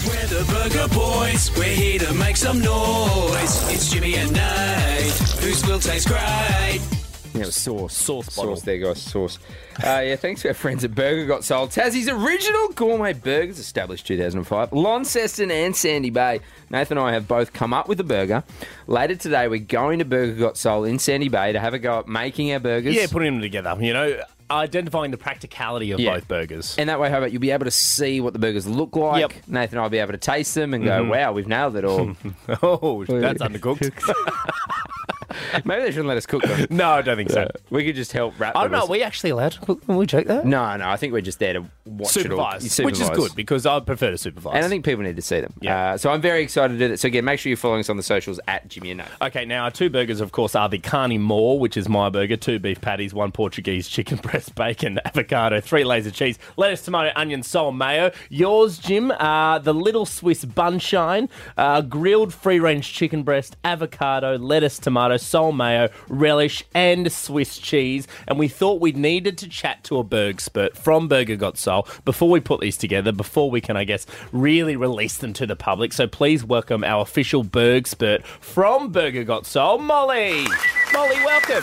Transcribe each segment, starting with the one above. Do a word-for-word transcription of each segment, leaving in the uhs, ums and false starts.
We're the Burger Boys. We're here to make some noise. It's Jimmy and Nate, whose will taste great. Yeah, it was sauce. Sauce bottle. Sauce, there, guys. Sauce. Uh, yeah, thanks to our friends at Burger Got Soul. Tassie's original gourmet burgers, established two thousand five. Launceston and Sandy Bay. Nathan and I have both come up with a burger. Later today, we're going to Burger Got Soul in Sandy Bay to have a go at making our burgers. Yeah, putting them together, you know, identifying the practicality of Yeah. both burgers. And that way, Hobart, you'll be able to see what the burgers look like. Yep. Nathan and I will be able to taste them and go, wow, we've nailed it all. Oh, that's undercooked. Maybe they shouldn't let us cook them. No, I don't think so. We could just help wrap I them. don't know, are we actually allowed to cook? Can we check that? No, no, I think we're just there to watch Supervise, it all. which is good because I prefer to supervise. And I think people need to see them. Yeah. Uh, so I'm very excited to do that. So again, make sure you're following us on the socials at Jimmy and Nate. Okay, now our two burgers, of course, are the Carney Moore, which is my burger, two beef patties, one Portuguese chicken breast, bacon, avocado, three layers of cheese, lettuce, tomato, onion, salt, mayo. Yours, Jim, uh, the Little Swiss Bunshine, uh, grilled free-range chicken breast, avocado, lettuce, tomato, salt, mayo, relish, and Swiss cheese. And we thought we needed to chat to a Bergspert from Burger Got Soul before we put these together, before we can, I guess, really release them to the public. So please welcome our official Bergspert from Burger Got Soul, Molly. Molly, welcome.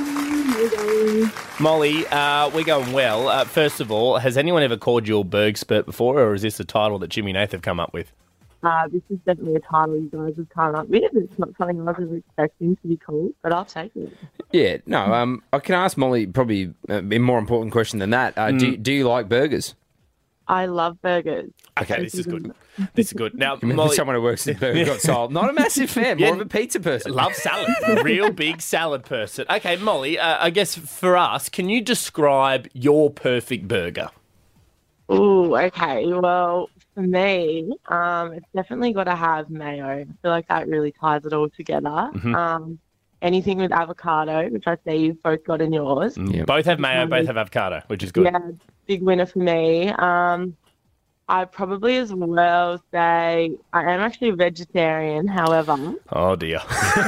Molly, uh, we're going well. Uh, first of all, has anyone ever called you a Bergspert before, or is this a title that Jimmy and Nath have come up with? Uh, this is definitely a title you guys have come up with. It's not something I was ever expecting to be called, but I'll take it. Yeah, no, um, I can ask Molly probably a more important question than that. Uh, Mm. do, do you like burgers? I love burgers. Okay, this is good. This is good. Now, Molly, Molly, someone who works at Burger Got Soul. Not a massive fan, more Yeah. of a pizza person. love salad. Real big salad person. Okay, Molly, uh, I guess for us, can you describe your perfect burger? Ooh, okay. Well, for me, um, it's definitely got to have mayo. I feel like that really ties it all together. Mm-hmm. Um, anything with avocado, which I see you've both got in yours. Yeah. Both have mayo, both have avocado, which is good. Yeah, big winner for me. Um, I probably as well say I am actually a vegetarian, however. Oh, dear.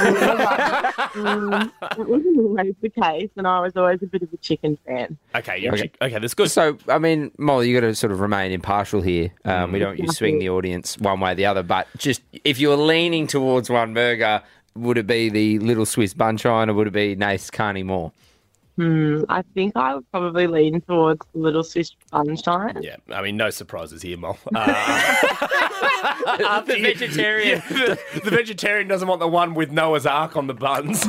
um, it wasn't always the case, and I was always a bit of a chicken fan. Okay, you're Okay. okay. okay, that's good. So, I mean, Molly, you got to sort of remain impartial here. Um, we don't want you to swing the audience one way or the other, but just if you were leaning towards one burger, would it be the Little Swiss Bunshine or would it be Nath's Carney Moore? Hmm, I think I would probably lean towards the Little Swiss Sunshine. Yeah, I mean, no surprises here, Mol. Uh, the vegetarian. the, the vegetarian doesn't want the one with Noah's Ark on the buns.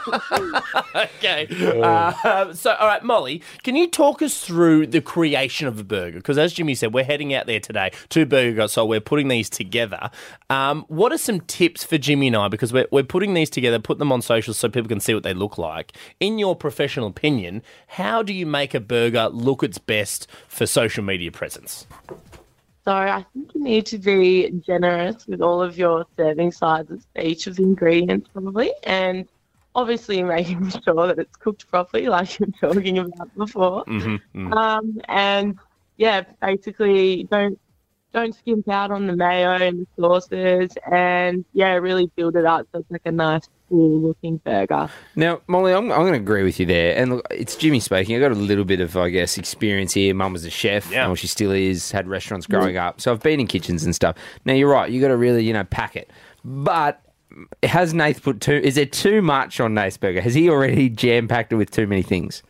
Okay. Uh, so, all right, Molly, can you talk us through the creation of the burger? Because as Jimmy said, we're heading out there today to Burger Got Soul. We're putting these together. Um, what are some tips for Jimmy and I? Because we're, we're putting these together, put them on socials so people can see what they look like. In your professional opinion, how do you make a burger look its best for social media presence? So I think you need to be generous with all of your serving sizes for each of the ingredients probably, and obviously making sure that it's cooked properly like you were talking about before. Mm-hmm, mm. Um, and yeah, basically don't don't skimp out on the mayo and the sauces, and yeah, really build it up so it's like a nice full looking burger. Now, Molly, I'm, I'm going to agree with you there. And look, it's Jimmy speaking. I've got a little bit of, I guess, experience here. Mum was a chef. Yeah. Well, she still is, had restaurants growing up. So I've been in kitchens and stuff. Now, you're right. you got to really, you know, pack it. But has Nath put too, is there too much on Nath's burger? Has he already jam-packed it with too many things?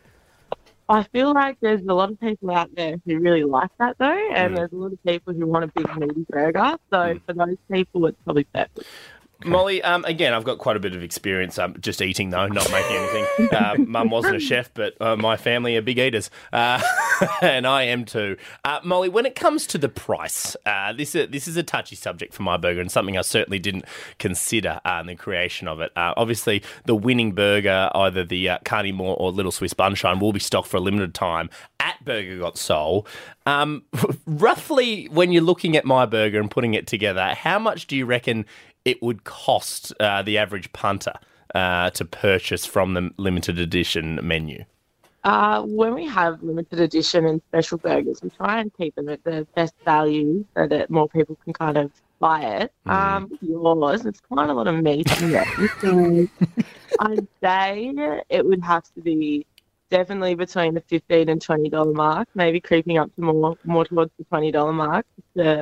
I feel like there's a lot of people out there who really like that though, and there's a lot of people who want a big meaty burger. So for those people, it's probably perfect. Molly, um, again, I've got quite a bit of experience um, just eating, though, not making anything. Uh, Mum wasn't a chef, but uh, my family are big eaters, uh, and I am too. Uh, Molly, when it comes to the price, uh, this, is, this is a touchy subject for my burger and something I certainly didn't consider uh, in the creation of it. Uh, obviously, the winning burger, either the uh, Carney Moore or Little Swiss Bunshine, will be stocked for a limited time at Burger Got Soul. Um, roughly, when you're looking at my burger and putting it together, how much do you reckon it would cost uh, the average punter uh, to purchase from the limited edition menu? Uh, when we have limited edition and special burgers, we try and keep them at the best value so that more people can kind of buy it. Mm. Um, with yours, it's quite a lot of meat in there. So I'd say it would have to be definitely between the fifteen and twenty dollar mark, maybe creeping up to more more towards the twenty dollar mark to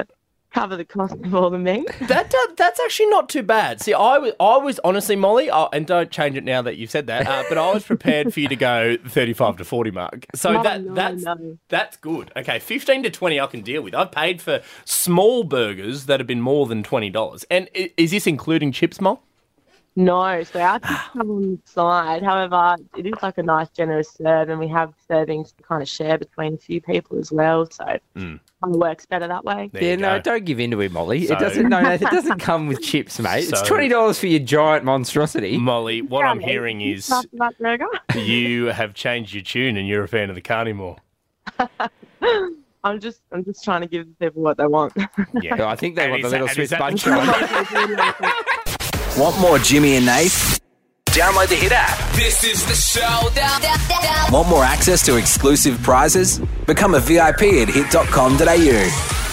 cover the cost of all the meat. That does, that's actually not too bad. See, I was, I was honestly, Molly, uh, and don't change it now that you've said that, uh, but I was prepared for you to go thirty-five to forty mark. So No, that no, that's no. that's good. Okay, fifteen to twenty I can deal with. I've paid for small burgers that have been more than twenty dollars. And i- is this including chips, Mol? No, so our chips come on the side. However, it is like a nice generous serve, and we have servings to kind of share between a few people as well. So it kind of works better that way. There Yeah, you no, go. don't give in to him, Molly. So- it doesn't. No, no, it doesn't come with chips, mate. So- it's twenty dollars for your giant monstrosity. Molly, what I'm hearing is After that burger, you have changed your tune and you're a fan of the carnivore. I'm just, I'm just trying to give people what they want. Yeah. I think they And want the is little that- Swiss and bunch is that- on. Want more Jimmy and Nath? Download the Hit app. This is the showdown. Want more access to exclusive prizes? Become a V I P at hit dot com dot a u.